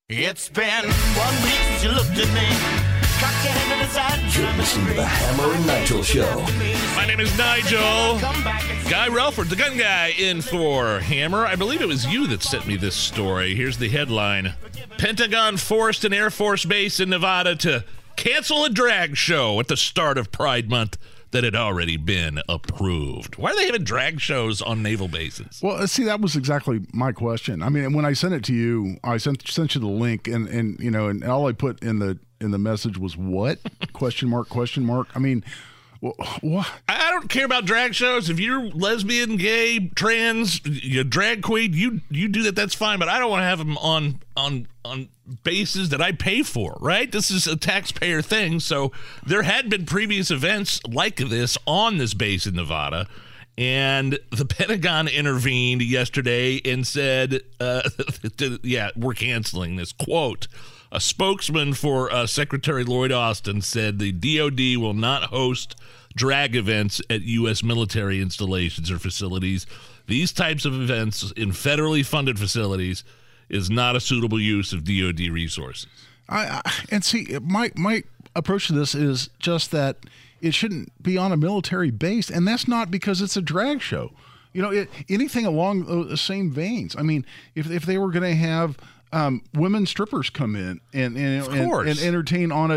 It's been 1 week since you looked at me. Cock your head to the side. You're listening to the Hammer and Nigel Show. My name is Nigel. Guy Relford, the gun guy, in for Hammer. I believe it was you that sent me this story. Here's the headline. Pentagon forced an Air Force base in Nevada to cancel a drag show at the start of Pride Month that had already been approved. Why are they having drag shows on naval bases? Well, see, that was exactly my question. I mean, when I sent it to you, I sent you the link, and you know, and all I put in the message was what? Question mark? I mean, what? I don't care about drag shows. If you're lesbian, gay, trans, you're drag queen, you do that. That's fine. But I don't want to have them on bases that I pay for. Right? This is a taxpayer thing. So there had been previous events like this on this base in Nevada, and the Pentagon intervened yesterday and said, "Yeah, we're canceling this." Quote. A spokesman for Secretary Lloyd Austin said the DOD will not host drag events at U.S. military installations or facilities. These types of events in federally funded facilities is not a suitable use of DOD resources. And see, my approach to this is just that it shouldn't be on a military base, and that's not because it's a drag show. You know, anything along the same veins. I mean, if they were going to have women strippers come in and entertain on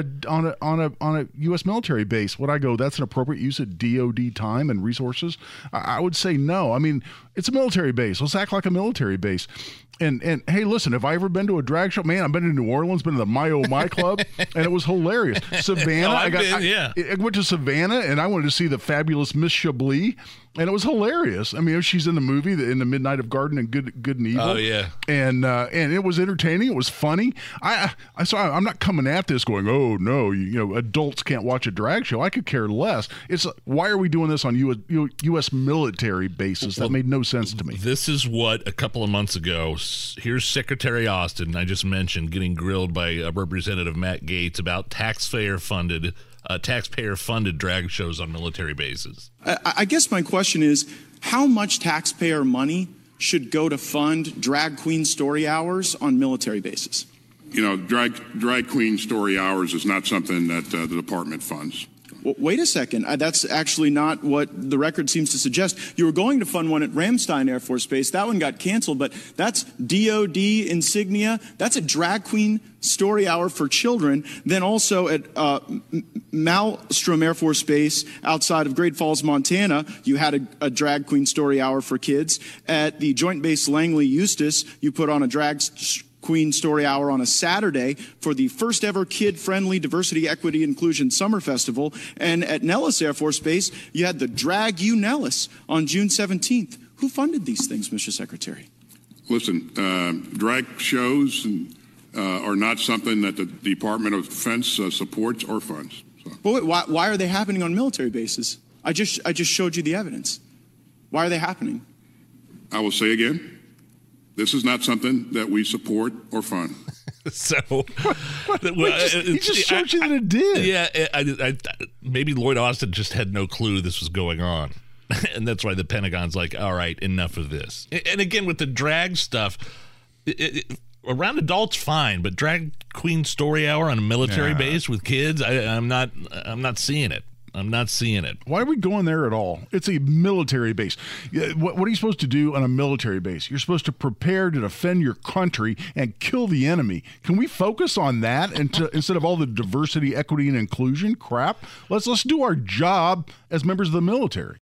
a U.S. military base, would I go, that's an appropriate use of DOD time and resources? I would say no. I mean, it's a military base. Let's act like a military base. And hey, listen, have I ever been to a drag show? Man, I've been to New Orleans, been to the My Oh My Club, and it was hilarious. Savannah, I went to Savannah, and I wanted to see the fabulous Miss Chablis, and it was hilarious. I mean, she's in the movie, in the Midnight of Garden and Good and Evil. Oh yeah, and it was entertaining. It was funny. I'm not coming at this going, oh no, you know, adults can't watch a drag show. I could care less. It's why are we doing this on U.S. military bases? That made no sense to me. This is what a couple of months ago. Here's Secretary Austin, I just mentioned, getting grilled by Representative Matt Gaetz about taxpayer-funded drag shows on military bases. I guess my question is, how much taxpayer money should go to fund drag queen story hours on military bases? You know, drag queen story hours is not something that the department funds. Well, wait a second. That's actually not what the record seems to suggest. You were going to fund one at Ramstein Air Force Base. That one got canceled, but that's DOD insignia. That's a drag queen story hour for children. Then also at Malmstrom Air Force Base outside of Great Falls, Montana, you had a drag queen story hour for kids. At the Joint Base Langley Eustis, you put on a drag queen story hour on a Saturday for the first ever kid-friendly diversity, equity, inclusion summer festival. And at Nellis Air Force Base, you had the Drag You Nellis on June 17th. Who funded these things, Mr. Secretary? Listen, drag shows are not something that the Department of Defense supports or funds. So. But wait, why are they happening on military bases? I just showed you the evidence. Why are they happening? I will say again, this is not something that we support or fund. So, he just showed you that it did. Yeah, I maybe Lloyd Austin just had no clue this was going on. And that's why the Pentagon's like, all right, enough of this. And again, with the drag stuff, around adults, fine, but drag queen story hour on a military base with kids, I'm not seeing it. I'm not seeing it. Why are we going there at all? It's a military base. What are you supposed to do on a military base? You're supposed to prepare to defend your country and kill the enemy. Can we focus on that instead of all the diversity, equity, and inclusion crap? Let's do our job as members of the military.